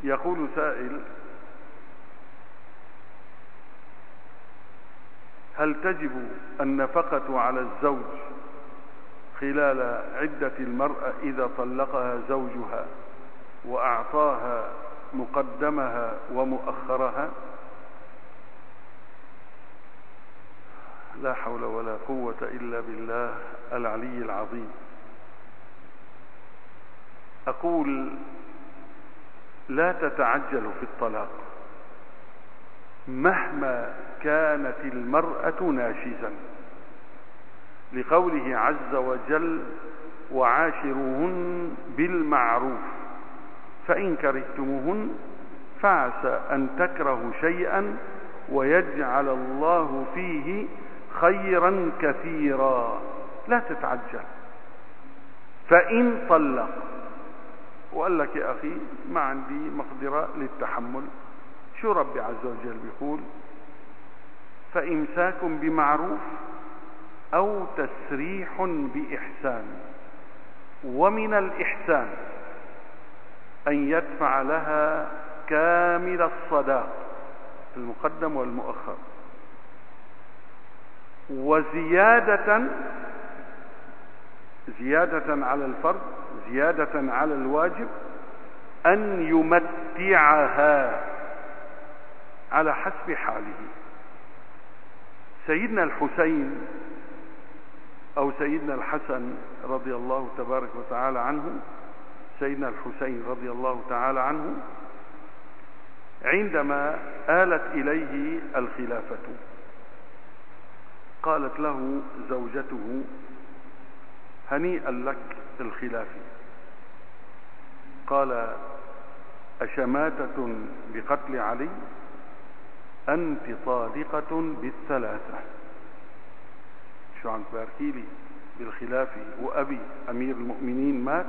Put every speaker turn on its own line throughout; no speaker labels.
يقول سائل: هل تجب النفقة على الزوج خلال عدة المرأة إذا طلقها زوجها وأعطاها مقدمها ومؤخرها؟ لا حول ولا قوة إلا بالله العلي العظيم. أقول: لا تتعجل في الطلاق مهما كانت المرأة ناشزا، لقوله عز وجل: وعاشروهن بالمعروف فإن كرهتموهن فعسى أن تكرهوا شيئا ويجعل الله فيه خيرا كثيرا. لا تتعجل. فإن طلق، وقال لك: يا أخي ما عندي مقدرة للتحمل، شو ربي عز وجل بيقول؟ فإمساك بمعروف أو تسريح بإحسان. ومن الإحسان أن يدفع لها كامل الصداق المقدم والمؤخر، وزيادة على الفرض، زيادة على الواجب، أن يمتعها على حسب حاله. سيدنا الحسين أو سيدنا الحسن رضي الله تبارك وتعالى عنه، سيدنا الحسين رضي الله تعالى عنه عندما آلت إليه الخلافة قالت له زوجته: هنيئا لك الخلافة. قال: أشماتة بقتل علي؟ أنت طالقة بالثلاثة. شو عم تباركي لي بالخلافة وأبي أمير المؤمنين مات؟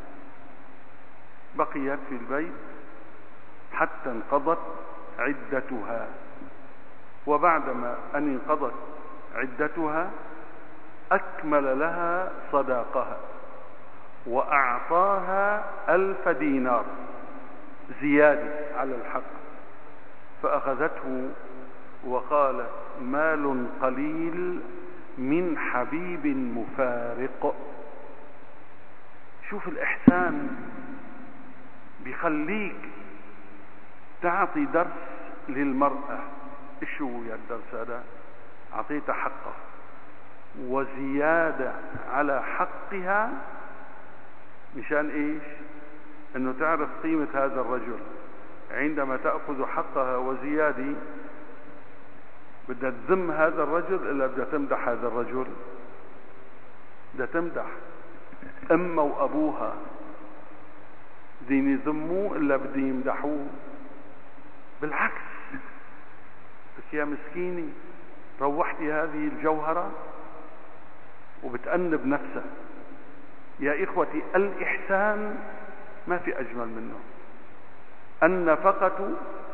بقيت في البيت حتى انقضت عدتها، وبعدما أن انقضت عدتها أكمل لها صداقها وأعطاها 1000 دينار زيادة على الحق، فأخذته وقالت: مال قليل من حبيب مفارق. شوف الإحسان بيخليك تعطي درس للمرأة. شو يا الدرس هذا؟ أعطيتها حقها وزيادة على حقها، مشان إيش؟ أنه تعرف قيمة هذا الرجل. عندما تأخذ حقها وزيادة بدها تذم هذا الرجل إلا بدها تمدح هذا الرجل؟ بدها تمدح. أمه وأبوها بدين يذموه إلا بدين يمدحوه؟ بالعكس. بس يا مسكيني، روحتي هذه الجوهرة وبتأنب نفسها. يا إخوتي، الإحسان ما في أجمل منه. النفقة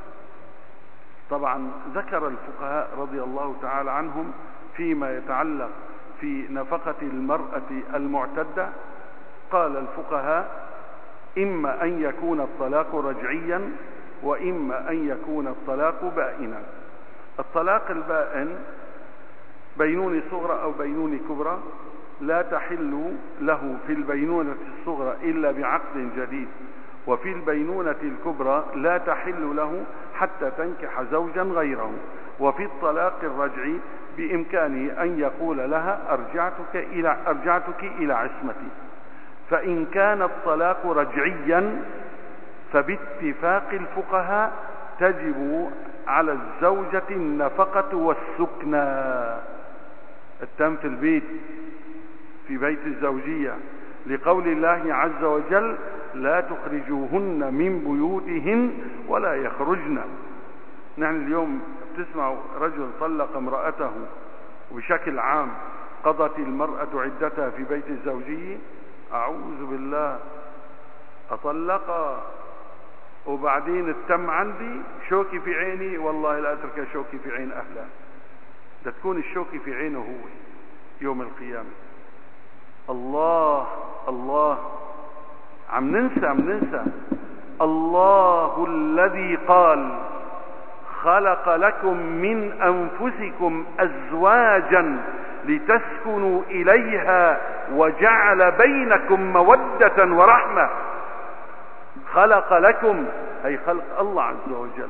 طبعا ذكر الفقهاء رضي الله تعالى عنهم فيما يتعلق في نفقة المرأة المعتدة، قال الفقهاء: إما أن يكون الطلاق رجعيا، وإما أن يكون الطلاق بائنا. الطلاق البائن بينونة صغرى أو بينونة كبرى، لا تحل له في البينونة الصغرى إلا بعقد جديد، وفي البينونة الكبرى لا تحل له حتى تنكح زوجا غيره. وفي الطلاق الرجعي بإمكانه أن يقول لها: أرجعتك إلى عصمتي. فإن كان الطلاق رجعيا فباتفاق الفقهاء تجب على الزوجة النفقة والسكنى، التم في البيت، في بيت الزوجية، لقول الله عز وجل: لا تخرجوهن من بيوتهن ولا يخرجن. نحن اليوم بتسمع رجل طلق امرأته، وبشكل عام قضت المرأة عدتها في بيت الزوجية. أعوذ بالله، أطلقها وبعدين التم عندي شوكي في عيني، والله لا أترك شوكي في عين أهلها. ده تكون الشوكي في عينه هو يوم القيامة. الله الله، عم ننسى الله الذي قال خلق لكم من أنفسكم أزواجا لتسكنوا إليها وجعل بينكم مودة ورحمة. خلق لكم أي خلق الله عز وجل،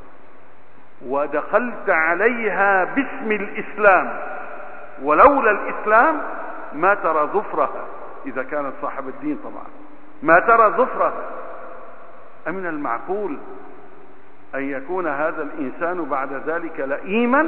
ودخلت عليها باسم الإسلام، ولولا الإسلام ما ترى ظفرها، إذا كانت صاحب الدين طبعا ما ترى ظفرها. أمن المعقول أن يكون هذا الإنسان بعد ذلك لئيما؟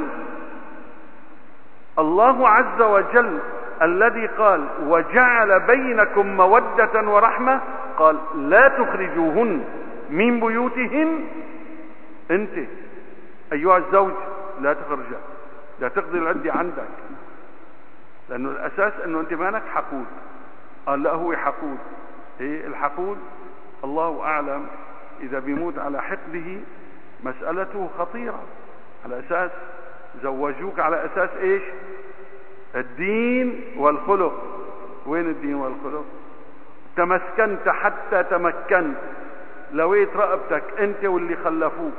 الله عز وجل الذي قال وجعل بينكم مودة ورحمة قال لا تخرجوهن من بيوتهن. انت أيها الزوج لا تخرجها، لا تقضي العدة عندك، لأنه الأساس أنه أنت مانك حقود. قال لا هو حقود. إيه الحقود؟ الله أعلم إذا بيموت على حقده مسألته خطيرة. على أساس زوجوك على أساس إيش؟ الدين والخلق. وين الدين والخلق؟ تمسكنت حتى تمكنت، لويت رقبتك أنت واللي خلفوك.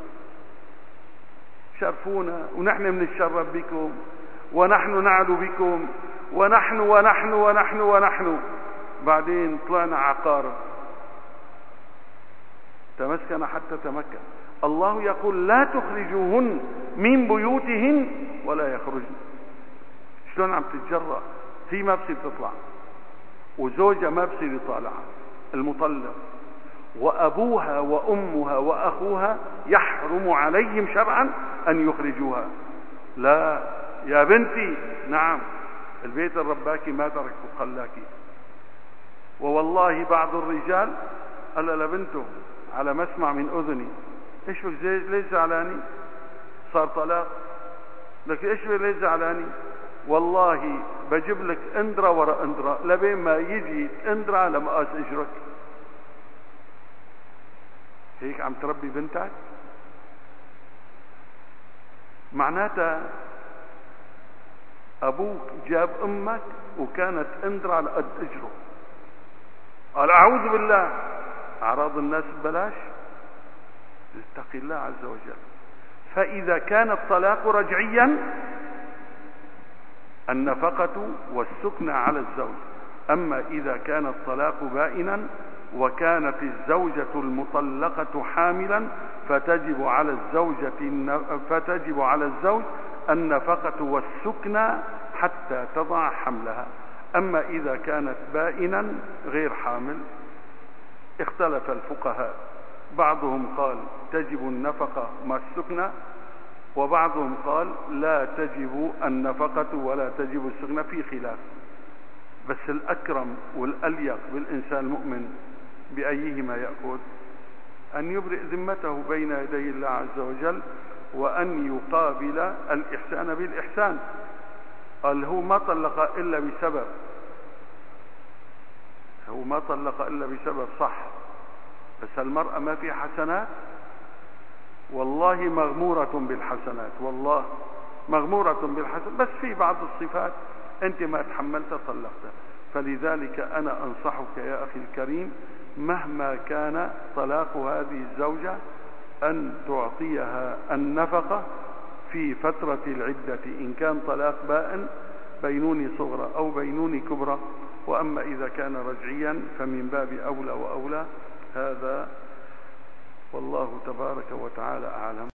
شرفونا ونحن بنتشرف بكم ونحن نعلو بكم ونحن ونحن ونحن ونحن، بعدين طلعنا عقارب. تمسكن حتى تمكن. الله يقول لا تخرجوهن من بيوتهن ولا يخرجن. شلون عم تتجرأ؟ هي ما بصير تطلع، وزوجها ما بصير يطالعها، المطلق، وأبوها وأمها وأخوها يحرم عليهم شرعا أن يخرجوها. لا يا بنتي، نعم البيت الرباكي ما تركه خلاكي. ووالله بعض الرجال قال لبنته على مسمع من أذني ايش بك ليش زعلاني؟ صار طلاق. لك ايش بك ليش زعلاني؟ والله بجيب لك اندرة ورا اندرة لبين ما يجي اندرة على مقاس اجرك. هيك عم تربي بنتك؟ معناتها ابوك جاب امك وكانت اندرة على قد اجره. قال اعوذ بالله، اعراض الناس ببلاش. اتقي الله عز وجل. فاذا كان الطلاق رجعيا النفقة والسكنى على الزوج. اما اذا كان الطلاق بائنا وكانت الزوجة المطلقة حاملا فتجب على الزوج النفقة والسكنى حتى تضع حملها. أما إذا كانت بائنا غير حامل اختلف الفقهاء، بعضهم قال تجب النفقة مع السكنى، وبعضهم قال لا تجب النفقة ولا تجب السكنى، في خلاف. بس الأكرم والأليق بالإنسان المؤمن بأيهما يأخذ؟ أن يبرئ ذمته بين يدي الله عز وجل، وأن يقابل الإحسان بالإحسان. قال هو ما طلق إلا بسبب، هو ما طلق إلا بسبب، صح، بس المرأة ما في حسنات؟ والله مغمورة بالحسنات، والله مغمورة بالحسنات، بس في بعض الصفات أنت ما تحملت طلقتها. فلذلك أنا أنصحك يا أخي الكريم مهما كان طلاق هذه الزوجة أن تعطيها النفقة في فترة العدة، إن كان طلاق بائن بينوني صغرى أو بينوني كبرى. وأما إذا كان رجعيا فمن باب أولى وأولى. هذا والله تبارك وتعالى أعلم.